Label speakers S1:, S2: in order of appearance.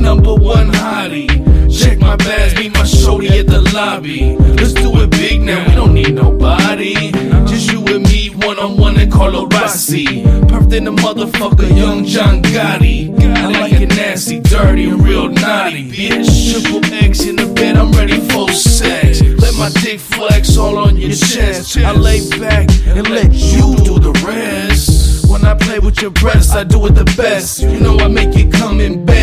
S1: #1 hottie. Check my bags, meet my shorty at the lobby. Let's do it big now, we don't need nobody. Just you and me, one-on-one and Carlo Rossi. Perfect in the motherfucker, young John Gotti. I like it nasty, dirty, and real naughty, bitch. Triple X in the bed, I'm ready for sex. Let my dick flex all on your chest. I lay back and let you do the rest. When I play with your breasts, I do it the best. You know I make it come in bed.